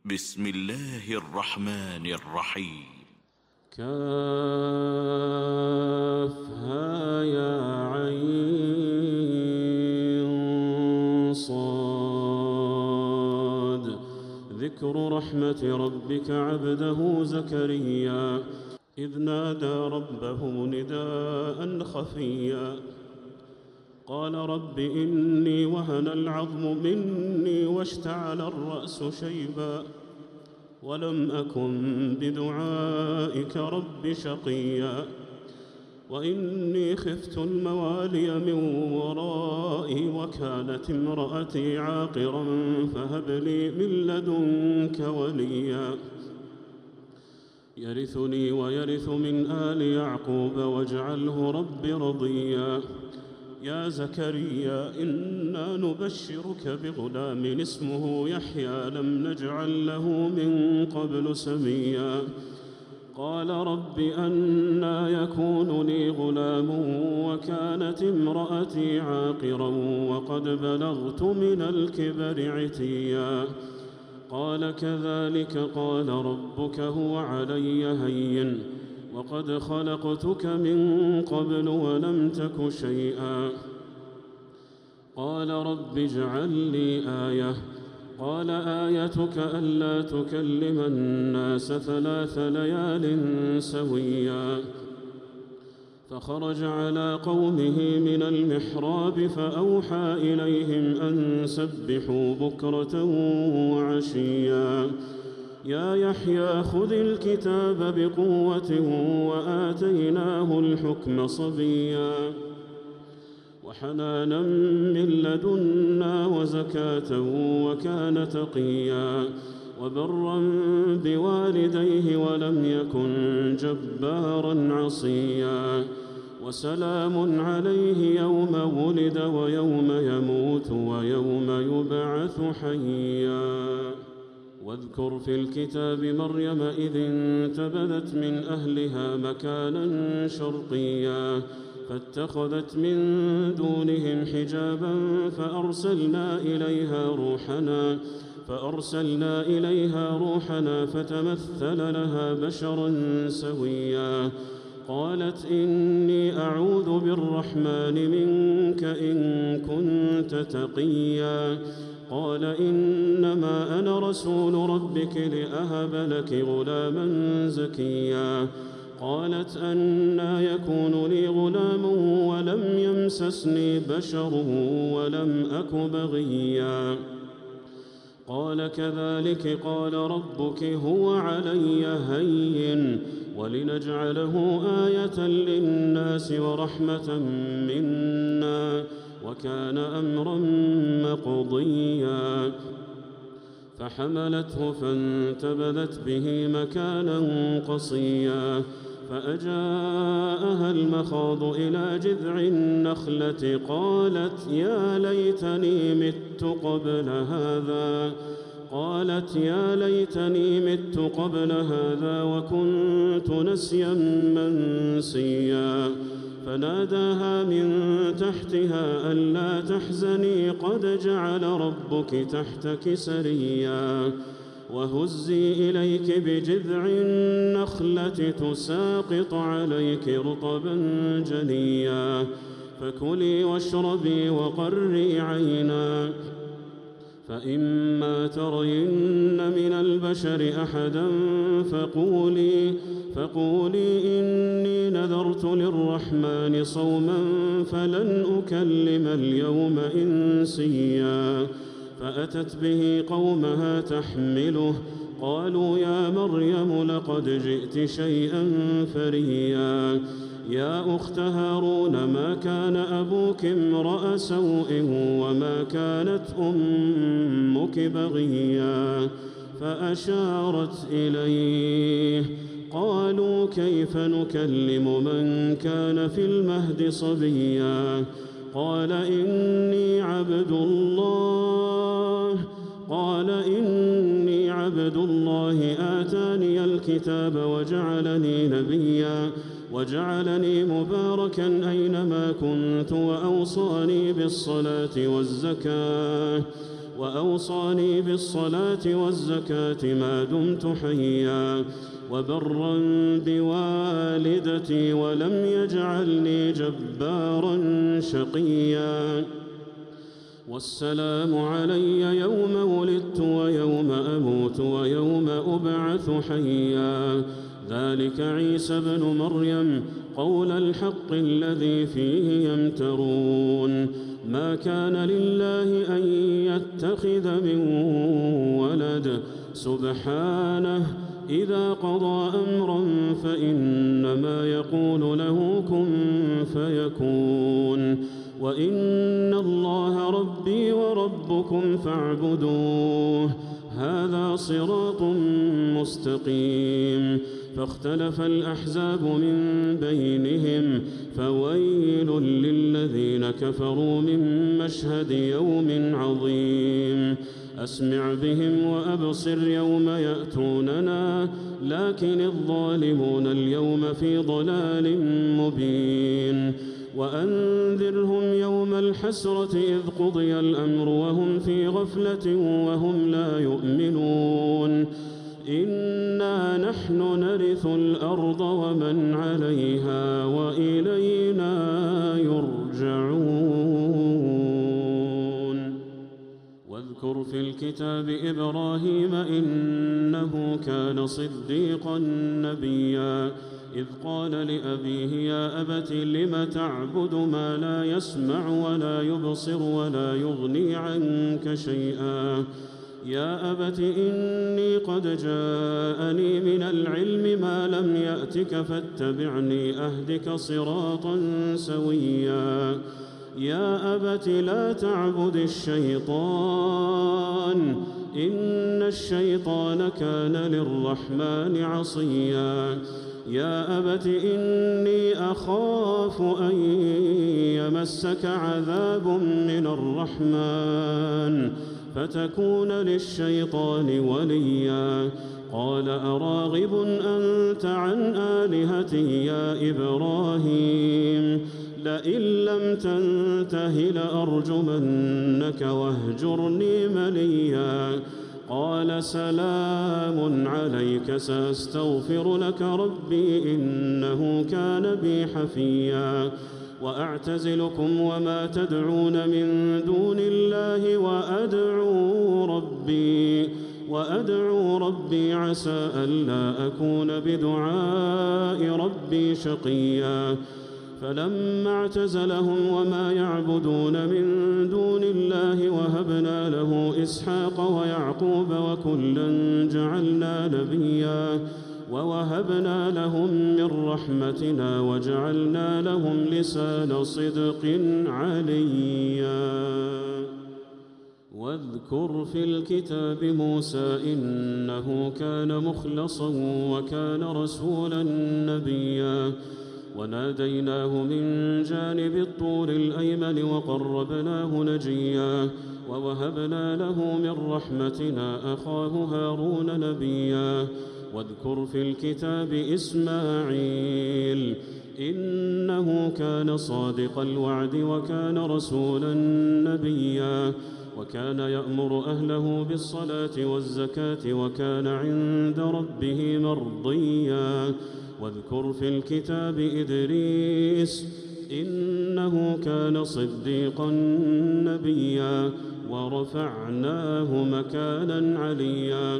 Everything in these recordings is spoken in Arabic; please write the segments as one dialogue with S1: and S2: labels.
S1: بسم الله الرحمن الرحيم.
S2: كافها يا عين صاد. ذكر رحمة ربك عبده زكريا إذ نادى ربه نداء خفيا قال رب إني وهن العظم مني واشتعل الرأس شيبا ولم أكن بدعائك رب شقيا وإني خفت الموالي من ورائي وكانت امرأتي عاقرا فهب لي من لدنك وليا يرثني ويرث من آل يعقوب واجعله رب رضيا يا زكريا إنا نبشرك بغلام اسمه يحيى لم نجعل له من قبل سميا قال رب أنى يكون لي غلام وكانت امرأتي عاقرا وقد بلغت من الكبر عتيا قال كذلك قال ربك هو علي هين وقد خلقتك من قبل ولم تك شيئا قال رب اجعل لي آية قال آيتك ألا تكلم الناس 3 ليال سويا فخرج على قومه من المحراب فأوحى إليهم أن سبحوا بكرة وعشيا يا يحيى خذ الكتاب بقوة وآتيناه الحكم صبيا وحنانا من لدنا وزكاة وكان تقيا وبرا بوالديه ولم يكن جبارا عصيا وسلام عليه يوم ولد ويوم يموت ويوم يبعث حيا واذكر في الكتاب مريم إذ انتبذت من أهلها مكانا شرقيا فاتخذت من دونهم حجابا فأرسلنا إليها روحنا فتمثل لها بشرا سويا قالت إني أعوذ بالرحمن منك إن كنت تقيا قال إنما أنا رسول ربك لأهب لك غلاما زكيا قالت أنى يكون لي غلام ولم يمسسني بشر ولم أك بغيا قال كذلك قال ربك هو علي هين ولنجعله آية للناس ورحمة منا وكان أمرا مقضيا فحملته فانتبذت به مكانا قصيا فأجاءها المخاض إلى جذع النخلة قالت يا ليتني مت قبل هذا وكنت نسيا منسيا فناداها من تحتها ألا تحزني قد جعل ربك تحتك سريا وهزي إليك بجذع النخلة تساقط عليك رطبا جنيا فكلي واشربي وقري عينا فإما ترين من البشر أحدا فقولي إني نذرت للرحمن صوما فلن أكلم اليوم إنسيا فأتت به قومها تحمله قالوا يا مريم لقد جئت شيئا فريا يا أخت هارون ما كان أبوك امرأ سوء وما كانت أمك بغيا فأشارت إليه قالوا كيف نكلم من كان في المهد صبيا قال إني عبد الله آتاني الكتاب وجعلني نبيا وجعلني مباركا أينما كنت وأوصاني بالصلاة والزكاة وأوصاني بالصلاة والزكاة ما دمت حيا وبرا بوالدتي ولم يجعلني جبارا شقيا والسلام علي يوم ولدت ويوم أموت ويوم أبعث حيا ذلك عيسى بن مريم قول الحق الذي فيه يمترون ما كان لله أن يتخذ من ولد سبحانه إذا قضى أمرا فإنما يقول له كن فيكون وإن الله ربي وربكم فاعبدوه هذا صراط مستقيم فاختلف الأحزاب من بينهم فويل للذين كفروا من مشهد يوم عظيم أسمع بهم وأبصر يوم يأتوننا لكن الظالمون اليوم في ضلال مبين وأنذرهم يوم الحسرة إذ قضي الأمر وهم في غفلة وهم لا يؤمنون إنا نحن نرث الأرض ومن عليها وإلينا يرجعون واذكر في الكتاب إبراهيم إنه كان صديقا نبيا إذ قال لأبيه يا أبت لم تعبد ما لا يسمع ولا يبصر ولا يغني عنك شيئا يا أبت إني قد جاءني من العلم ما لم يأتك فاتبعني أهدك صراطا سويا يا أبت لا تعبد الشيطان إن الشيطان كان للرحمن عصيا يا أبت إني أخاف أن يمسك عذاب من الرحمن فتكون للشيطان وليا قال أراغب أنت عن آلهتي يا إبراهيم لئن لم تنته لأرجمنك واهجرني مليا قال سلام عليك سأستغفر لك ربي إنه كان بي حفيا وأعتزلكم وما تدعون من دون الله وأدعو ربي عسى ألا أكون بدعاء ربي شقيا فلما اعتزلهم وما يعبدون من دون الله وهبنا له إسحاق ويعقوب وكلا جعلنا نبيا ووهبنا لهم من رحمتنا وجعلنا لهم لسان صدق عليا واذكر في الكتاب موسى إنه كان مخلصا وكان رسولا نبيا وناديناه من جانب الطور الأيمن وقربناه نجيا ووهبنا له من رحمتنا أخاه هارون نبيا واذكر في الكتاب إسماعيل إنه كان صادق الوعد وكان رسولا نبيا وكان يأمر أهله بالصلاة والزكاة وكان عند ربه مرضيا واذكر في الكتاب إدريس إنه كان صديقا نبيا ورفعناه مكانا عليا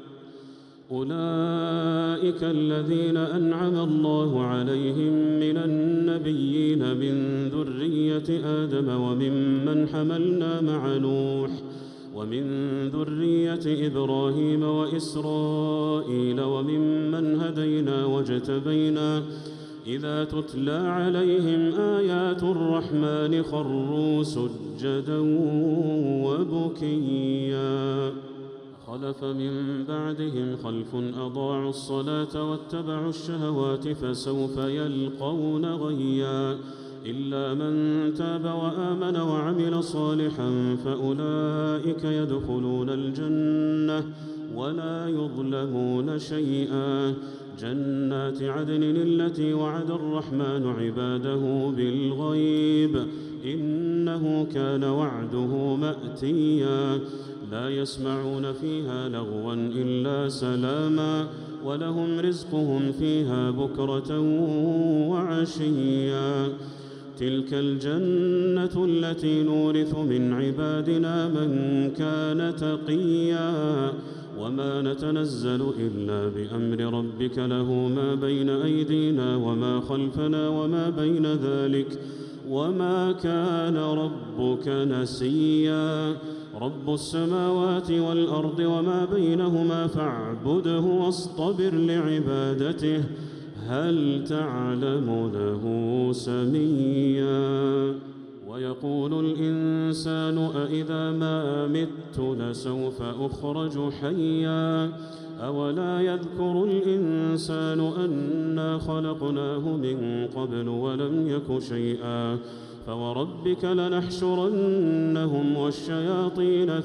S2: أولئك الذين أنعم الله عليهم من النبيين من ذرية آدم وممن حملنا مع نوح ومن ذرية إبراهيم وإسرائيل وممن هدينا واجتبينا إذا تتلى عليهم آيات الرحمن خروا سجدا وبكيا خلف من بعدهم خلف أضاعوا الصلاة واتبعوا الشهوات فسوف يلقون غيا إلا من تاب وآمن وعمل صالحا فأولئك يدخلون الجنة ولا يظلمون شيئا جنات عدن التي وعد الرحمن عباده بالغيب إنه كان وعده مأتيا لا يسمعون فيها لغوا إلا سلاما ولهم رزقهم فيها بكرة وعشيا تلك الجنة التي نورث من عبادنا من كان تقيا وما نتنزل إلا بأمر ربك له ما بين أيدينا وما خلفنا وما بين ذلك وما كان ربك نسيا رب السماوات والأرض وما بينهما فاعبده واصطبر لعبادته هل تعلم له سميا ويقول الإنسان أإذا ما مت لسوف أخرج حيا أولا يذكر الإنسان أنا خلقناه من قبل م يك شيئا فوربك لنحشرنهم والشياطين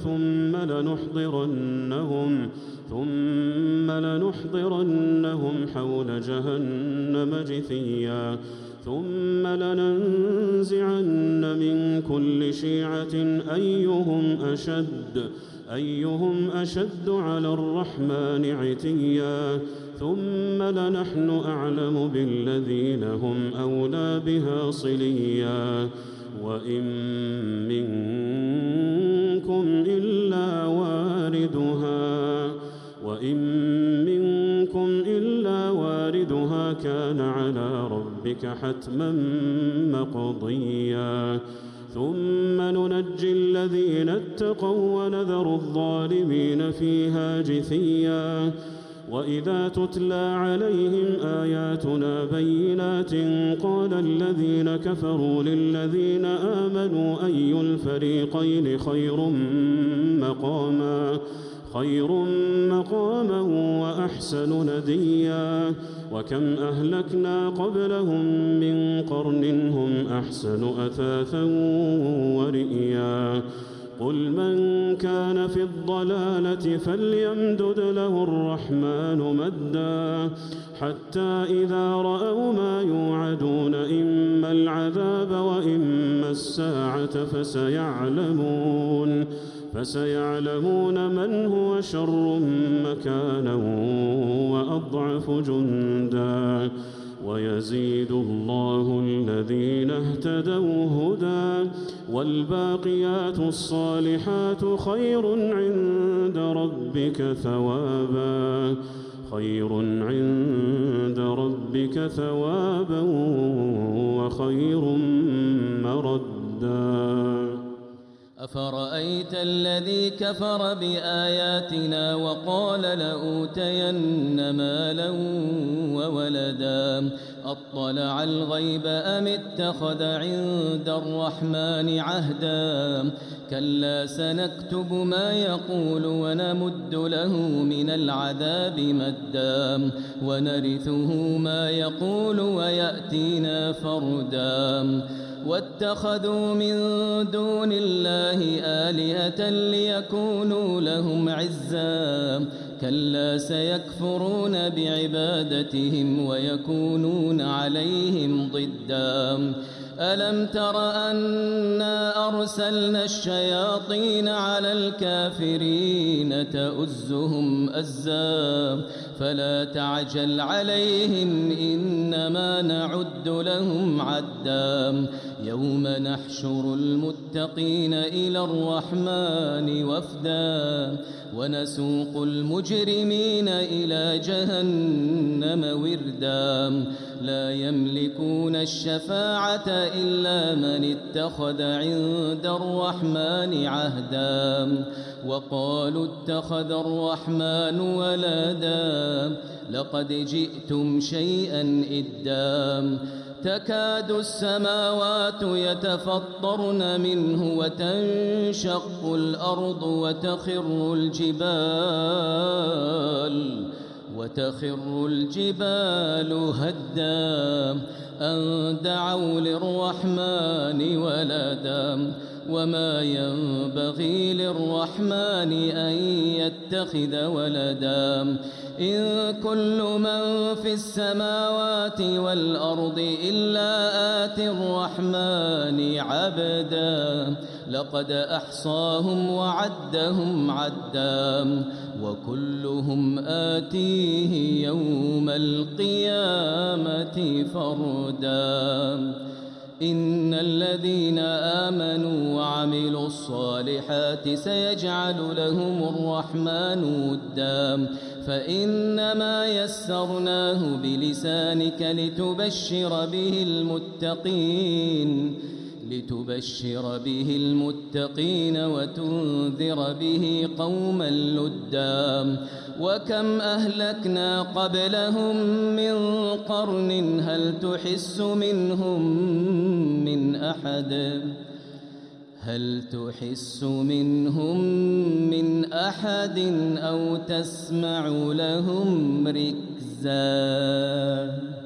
S2: ثم لنحضرنهم حول جهنم جثيا ثم لننزعن من كل شيعة أيهم أشد على الرحمن عتيا ثم لنحن أعلم بالذين هم أولى بها صليا وإن منكم إلا واردها كان على ربك حتما مقضيا ثم ننجي الذين اتقوا ونذر الظالمين فيها جثيا وإذا تتلى عليهم آياتنا بينات قال الذين كفروا للذين آمنوا أي الفريقين خير مقاما وأحسن نديا وكم أهلكنا قبلهم من قرن هم أحسن أثاثا ورئيا قل من كان في الضلالة فليمدد له الرحمن مدا حتى إذا رأوا ما يوعدون إما العذاب وإما الساعة فسيعلمون من هو شر مكانا وأضعف جندا ويزيد الله الذين اهتدوا هدى والباقيات الصالحات خير عند ربك ثوابا وخير مردا
S3: أفرأيت الذي كفر بآياتنا وقال لأوتين مالا وولدا أطلع الغيب أم اتخذ عند الرحمن عهدا كلا سنكتب ما يقول ونمد له من العذاب مدا ونرثه ما يقول ويأتينا فردا واتخذوا من دون الله آلهة ليكونوا لهم عزا كلا سيكفرون بعبادتهم ويكونون عليهم ضدا ألم تر أنا أرسلنا الشياطين على الكافرين تؤزهم أزا فلا تعجل عليهم إنما نعد لهم عدا يوم نحشر المتقين إلى الرحمن وفدا ونسوق المجرمين إلى جهنم وردا لا يملكون الشفاعة إلا من اتخذ عند الرحمن عهدا وقالوا اتخذ الرحمن ولدا لقد جئتم شيئا إدا تكاد السماوات يتفطرن منه وتنشق الأرض وتخر الجبال هدا أن دعوا للرحمن ولدا وما ينبغي للرحمن أن يتخذ ولدا إن كل من في السماوات والأرض إلا آتي الرحمن عبدا لقد أحصاهم وعدهم عدا وكلهم آتيه يوم القيامة فردا إن الذين آمنوا وعملوا الصالحات سيجعل لهم الرحمن ودا فإنما يسرناه بلسانك لتبشر به المتقين وتنذر به قوما لدا وكم أهلكنا قبلهم من قرن هل تحس منهم من أحد أو تسمع لهم ركزا.